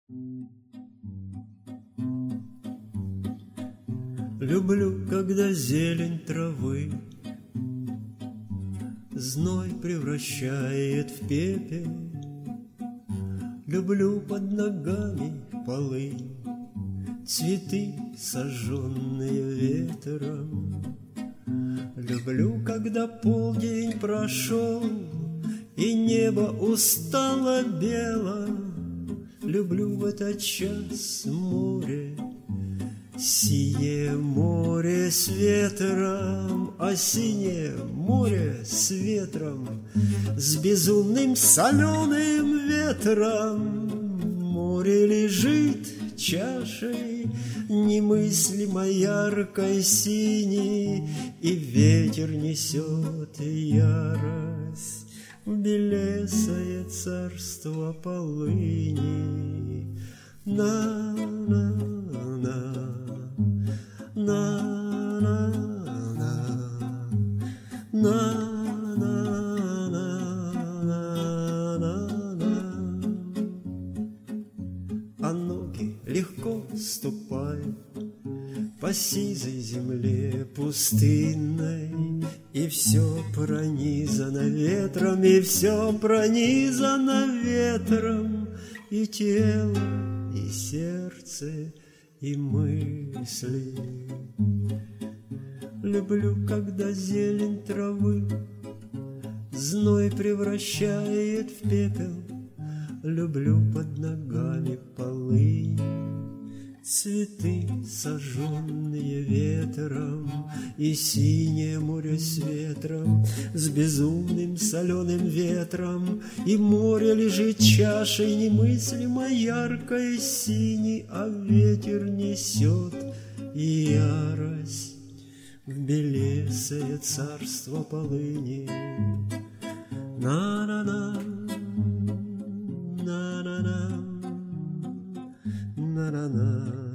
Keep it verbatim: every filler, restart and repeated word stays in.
Люблю, когда зелень травы зной превращает в пепел. Люблю под ногами полынь, цветы, сожженные ветром. Люблю, когда полдень прошел и небо устало бело. Люблю в этот час море, синее море с ветром, а синее море с ветром, с безумным соленым ветром. Море лежит чашей немыслимо яркой синей, и ветер несет ярость в белесое царство полыни. На-на-на, на-на-на, на-на-на-на-на. А ноги легко ступают по сизой земле пустынной, и все пронизано ветром, и все пронизано ветром, и тело, и сердце, и мысли. Люблю, когда зелень травы зной превращает в пепел. Люблю под ногами полынь, цветы, сожженные ветром, и синее море с ветром, с безумным соленым ветром. И море лежит чашей немыслимо яркой синей, а ветер несет ярость в белесое царство полыни. На-на-на, на-на-на, на-на-на.